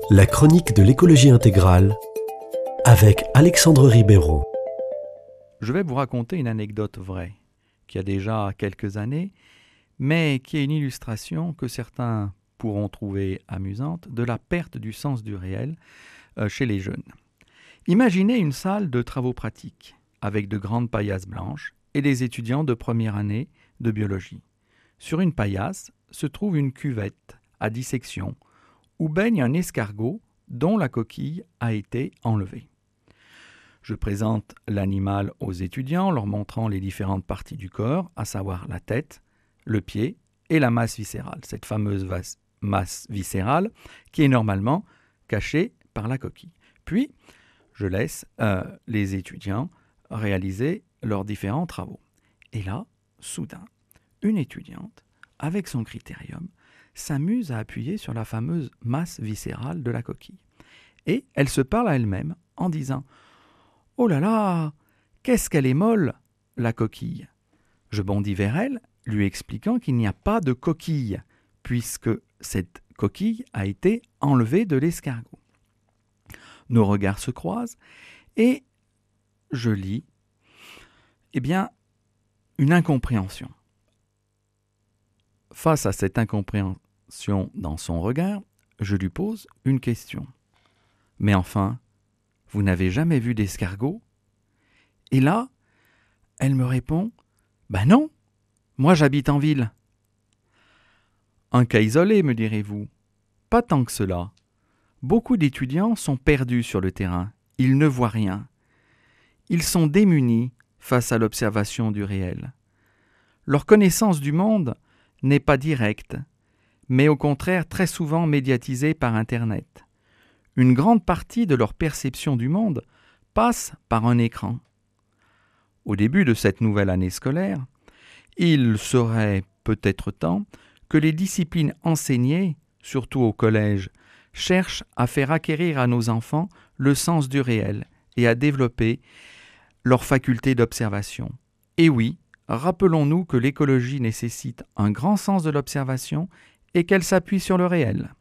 La chronique de l'écologie intégrale avec Alexandre Ribeiro. Je vais vous raconter une anecdote vraie, qui a déjà quelques années, mais qui est une illustration que certains pourront trouver amusante de la perte du sens du réel chez les jeunes. Imaginez une salle de travaux pratiques, avec de grandes paillasses blanches et des étudiants de première année de biologie. Sur une paillasse se trouve une cuvette à dissection où baigne un escargot dont la coquille a été enlevée. Je présente l'animal aux étudiants, leur montrant les différentes parties du corps, à savoir la tête, le pied et la masse viscérale, cette fameuse masse viscérale qui est normalement cachée par la coquille. Puis, je laisse les étudiants réaliser leurs différents travaux. Et là, soudain, une étudiante, avec son critérium, s'amuse à appuyer sur la fameuse masse viscérale de la coquille. Et elle se parle à elle-même en disant « Oh là là, qu'est-ce qu'elle est molle, la coquille !» Je bondis vers elle, lui expliquant qu'il n'y a pas de coquille, puisque cette coquille a été enlevée de l'escargot. Nos regards se croisent et je lis, une incompréhension. Face à cette incompréhension dans son regard, je lui pose une question. « Mais enfin, vous n'avez jamais vu d'escargot ?» Et là, elle me répond « Ben non, moi j'habite en ville. » Un cas isolé, me direz-vous. Pas tant que cela. Beaucoup d'étudiants sont perdus sur le terrain. Ils ne voient rien. Ils sont démunis face à l'observation du réel. Leur connaissance du monde n'est pas directe, mais au contraire très souvent médiatisée par Internet. Une grande partie de leur perception du monde passe par un écran. Au début de cette nouvelle année scolaire, il serait peut-être temps que les disciplines enseignées, surtout au collège, cherchent à faire acquérir à nos enfants le sens du réel et à développer leur faculté d'observation. Et oui, rappelons-nous que l'écologie nécessite un grand sens de l'observation et qu'elle s'appuie sur le réel.